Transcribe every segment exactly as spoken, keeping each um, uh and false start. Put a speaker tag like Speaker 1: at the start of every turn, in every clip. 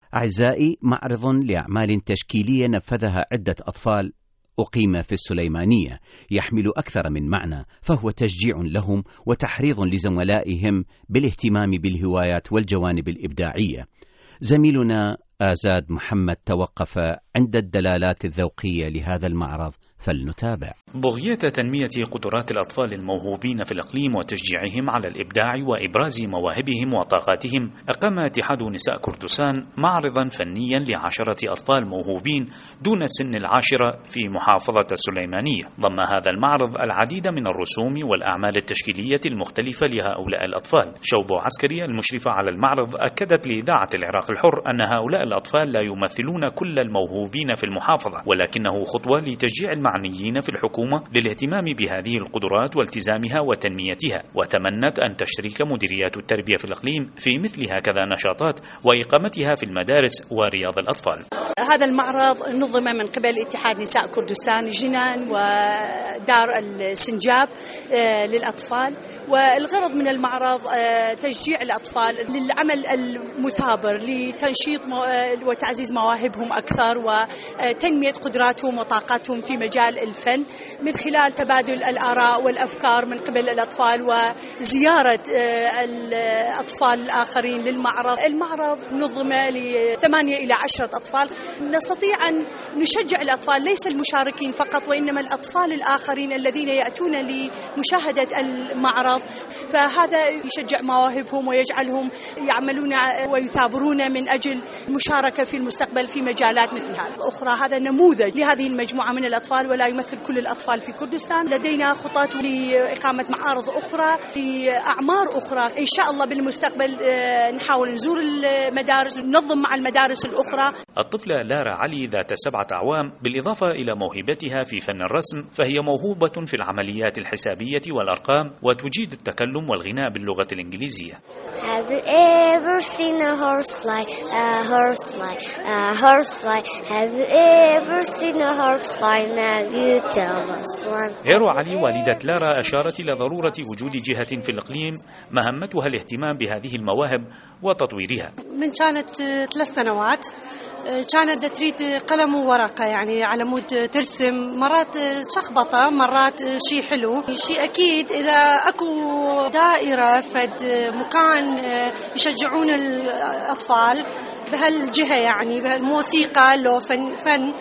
Speaker 1: أعزائي، معرض لأعمال تشكيلية نفذها عدة أطفال أقيم في السليمانية يحمل أكثر من معنى، فهو تشجيع لهم وتحريض لزملائهم بالاهتمام بالهوايات والجوانب الإبداعية. زميلنا آزاد محمد توقف عند الدلالات الذوقية لهذا المعرض، فلنتابع.
Speaker 2: بغية تنمية قدرات الأطفال الموهوبين في الإقليم وتشجيعهم على الإبداع وإبراز مواهبهم وطاقاتهم، أقام اتحاد نساء كردستان معرضا فنيا لعشرة أطفال موهوبين دون سن العاشرة في محافظة السليمانية. ضم هذا المعرض العديد من الرسوم والأعمال التشكيلية المختلفة لهؤلاء الأطفال. شوبو عسكري المشرفة على المعرض أكدت لإذاعة العراق الحر أن هؤلاء الأطفال لا يمثلون كل الموهوبين في المحافظة، ولكنه خطوة لتشجيع المعنيين في الحكومة للاهتمام بهذه القدرات والتزامها وتنميتها، وتمنت أن تشترك مديريات التربية في الإقليم في مثل هكذا نشاطات وإقامتها في المدارس ورياض الأطفال.
Speaker 3: هذا المعرض نظم من قبل اتحاد نساء كردستان جنان ودار السنجاب للأطفال، والغرض من المعرض تشجيع الأطفال للعمل المثابر لتنشيط وتعزيز مواهبهم أكثر وتنمية قدراتهم وطاقاتهم في مجال الفن من خلال تبادل الآراء والأفكار من قبل الأطفال وزيارة الأطفال الآخرين للمعرض. المعرض نظم لثمانية إلى عشرة أطفال. نستطيع أن نشجع الأطفال، ليس المشاركين فقط وإنما الأطفال الآخرين الذين يأتون لمشاهدة المعرض، فهذا يشجع مواهبهم ويجعلهم يعملون ويثابرون من أجل المشاركة في المستقبل في مجالات مثل هذه أخرى. هذا نموذج لهذه المجموعة من الأطفال ولا يمثل كل الأطفال في كردستان. لدينا خطط لإقامة معارض أخرى في أعمار أخرى إن شاء الله بالمستقبل. نحاول نزور المدارس وننظم مع المدارس الأخرى.
Speaker 2: الطفلة لارا علي ذات سبعة أعوام بالإضافة إلى موهبتها في فن الرسم، فهي موهوبة في العمليات الحسابية والأرقام وتجيد التكلم والغناء باللغة الإنجليزية.
Speaker 4: Have you ever seen a horse fly? A horse fly, a horse fly. Have you ever seen a horse fly? Now you tell us one.
Speaker 2: هيرو علي والدة لارا أشارت إلى ضرورة وجود جهة في الإقليم مهمتها الاهتمام بهذه المواهب وتطويرها.
Speaker 5: من كانت ثلاث سنوات كانت تريد قلم وورقة، يعني على مود ترسم، مرات شخبطة مرات شيء حلو. شيء أكيد إذا أكو دائرة فد مكان يشجعون الأطفال بهالجهة، يعني بهالموسيقى لو فن فن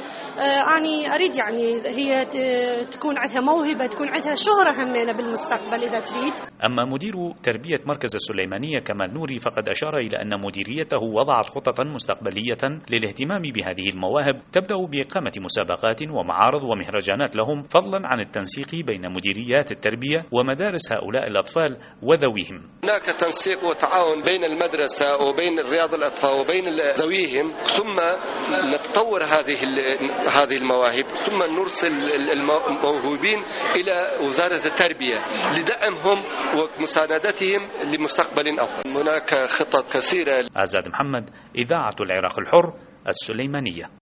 Speaker 5: أنا أريد يعني هي تكون عندها موهبة، تكون عندها شهرة همينة بالمستقبل إذا تريد.
Speaker 2: أما مدير تربية مركز السليمانية كمال نوري فقد أشار إلى أن مديريته وضعت خططا مستقبلية للاهتمام بهذه المواهب تبدأ بإقامة مسابقات ومعارض ومهرجانات لهم، فضلا عن التنسيق بين مديريات التربية ومدارس هؤلاء الأطفال وذويهم.
Speaker 6: هناك تنسيق وتعاون بين المدرسة وبين رياض الأطفال وبين ذويهم، ثم نتطور هذه هذه المواهب، ثم نرسل الموهوبين إلى وزارة التربية لدعمهم ومساندتهم لمستقبل أفضل. هناك خطط كثيرة.
Speaker 2: آزاد محمد، إذاعة العراق الحر، السليمانية.